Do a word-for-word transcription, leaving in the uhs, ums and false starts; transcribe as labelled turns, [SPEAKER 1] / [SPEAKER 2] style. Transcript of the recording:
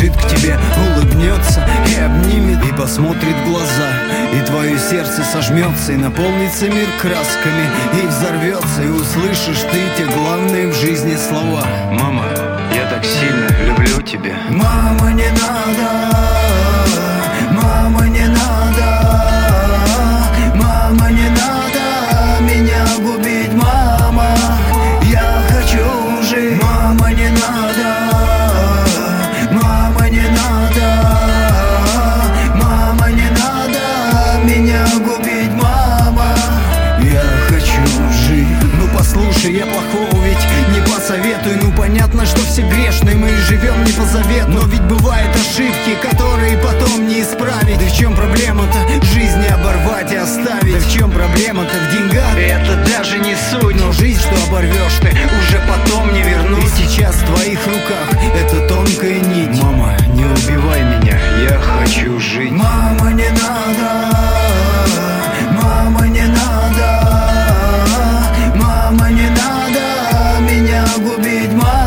[SPEAKER 1] подбежит к тебе, улыбнется и обнимет, и посмотрит в глаза, и твое сердце сожмется, и наполнится мир красками, и взорвется, и услышишь ты те главные в жизни слова:
[SPEAKER 2] мама, я так сильно люблю тебя.
[SPEAKER 1] Мама, не надо, мама, не надо, мама, не надо меня губить, мама, я хочу жить. Мама, не надо, мама, не надо, мама, не надо меня губить, мама, я хочу жить. Ну послушай, я плохого ведь не посоветую. Ну понятно, что все грешные, мы живем не по завету, но ведь бывают ошибки, которые потом не исправить. Да в чем проблема-то? Жизнь не оборвать и оставить. Да в чем проблема-то? В деньгах? Это даже не суть. Но жизнь, что оборвешь ты, уже потом не вернуть. И сейчас в твоих руках эта тонкая нить.
[SPEAKER 2] Мама, не убивай меня, я хочу жить.
[SPEAKER 1] Мама, не надо, мама, не надо, мама, не надо меня губить, мама.